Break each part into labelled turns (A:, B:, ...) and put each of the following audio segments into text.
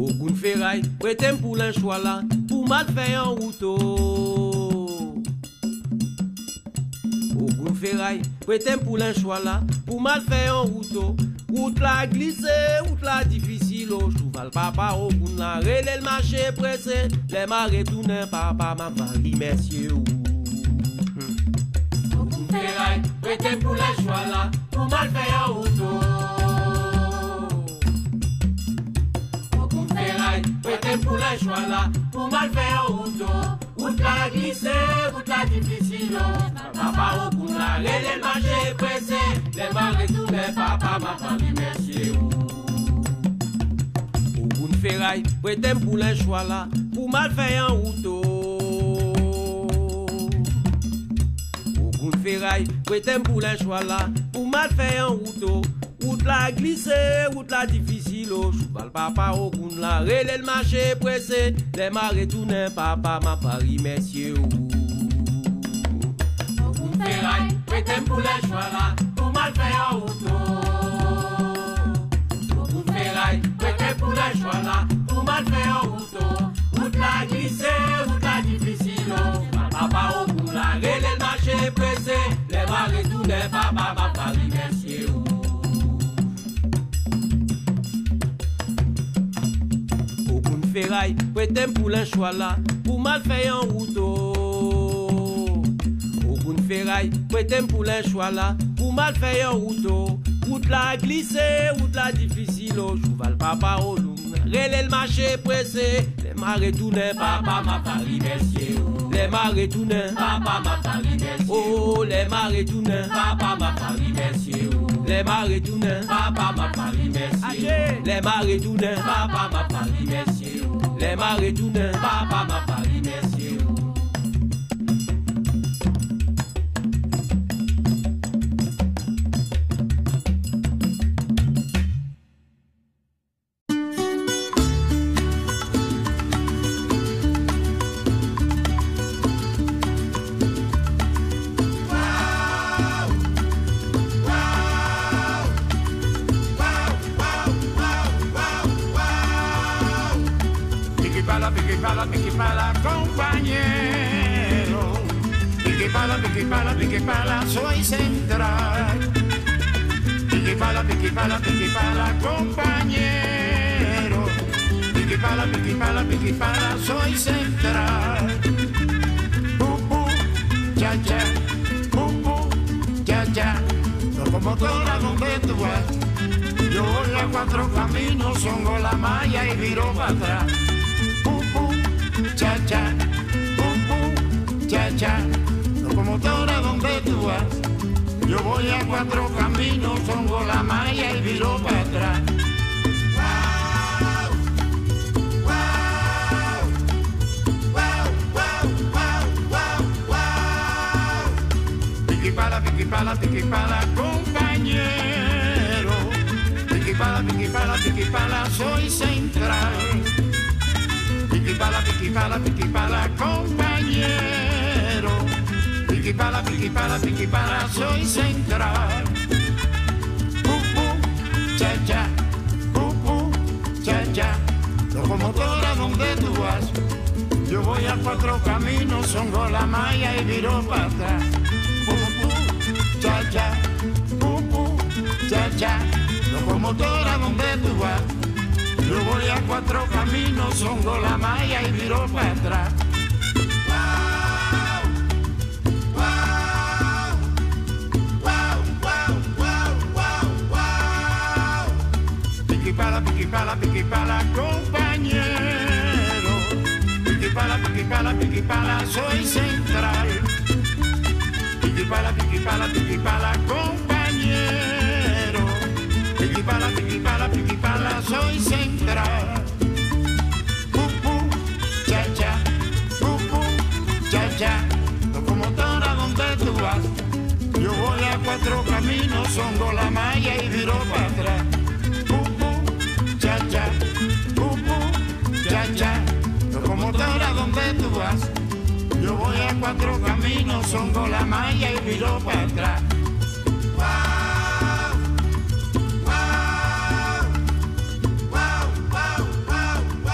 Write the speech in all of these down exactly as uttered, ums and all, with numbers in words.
A: Ogun ferraille, prêtem pour l'enchois là, pour mal faire en route. Ogun ferraille, prêtem pour l'enchois là, pour mal faire en route. Route la glissée, route la difficile, cheval papa Ogun la, relè le marché pressé, les marées tournent papa ma Marie messieurs. Ogun ferraille, prêtem pour l'enchois là, pour mal faire en route. Prêtem pour les choix là, pour mal faire route. Route la glissée, route la difficile. Papa au bout là, les marchés pressés, les marées tournent, papa ma famille merci. Au bout de ferraille, prêtem pour les choix là, pour mal faire route. Au bout de ferraille, prêtem pour les choix là, pour mal faire route. Route la glissée, route la difficile, cheval papa au bout la, relè le marché pressé, les marées tournent, papa ma Paris messieurs. Au bout de ferraille, prêtem pour les choix là, pour mal faire en route. Au bout de ferraille, prêtem pour les choix là, pour mal faire en route. Route la glissée, route la difficile, papa au bout la, relè le marché pressé, les marées tournent, papa ma Paris messieurs. Ferraille, prêtem pour l'enchois là, pour mal faire en route. Ogun ferraille, prêtem pour l'enchois là, pour mal faire en route. Route la glissée, route la difficile, cheval papa au loup, relè le marché pressé, les marées tournent, papa ma Paris messieurs. Les marées tournent, papa ma Paris messieurs. Oh, les marées tournent, papa ma Paris messieurs. Les marées tournent, papa ma Paris messieurs. Les marées tournent, papa ma Paris messieurs. Les marées tournent, papa ma Paris messieurs.
B: Pique pala, compañero. Pique pala, pique pala, pique pala, soy central. Pique pala, pique pala, pique pala, compañero. Pique pala, pique pala, pique pala, soy central. Pupu, cha cha, pupu, cha cha. Locomotora donde tú vas. Yo voy a cuatro caminos, songo la malla y viro para atrás. Cha cha, pum pum, cha cha, locomotora donde tú vas. Yo voy a cuatro caminos, pongo la malla y viro para atrás. Wow, wow, wow, wow, wow, wow, wow. Piquipala, piquipala, piquipala, compañero. Piquipala, piquipala, piquipala, soy central. Piquipala, piquipala, piquipala, compañero. Piquipala, piquipala, piquipala, soy central. Pupu, cha cha, pupu, cha cha. Locomotora donde tú vas. Yo voy a cuatro caminos, songo la malla y viro para atrás. Pupu, cha cha, pupu, cha cha. Locomotora donde tú vas. Yo voy a cuatro caminos, songo la malla y viro para atrás. Wow, wow, wow, wow, wow, wow, wow. Piquipala, piquipala, piquipala, compañero. Piquipala, piquipala, piquipala, soy central. Piquipala, piquipala, piquipala, compañero. Piquipala, piquipala, piquipala, soy central. Pupu, cha cha, pupu, cha cha. Locomotora donde tú vas. Yo voy a cuatro caminos, songo la malla y viro para atrás. Pupu, cha cha, pupu, cha cha. Locomotora donde tú vas. Yo voy a cuatro caminos, songo la malla y viro para atrás. Wow, wow, wow, wow, wow,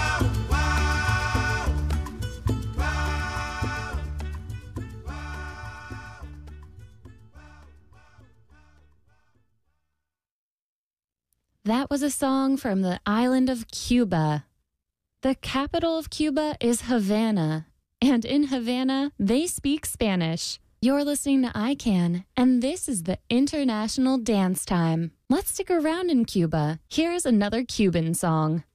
C: That was a song from the island of Cuba. The capital of Cuba is Havana, and in Havana, they speak Spanish. You're listening to I Can, and this is the International Dance Time. Let's stick around in Cuba. Here's another Cuban song.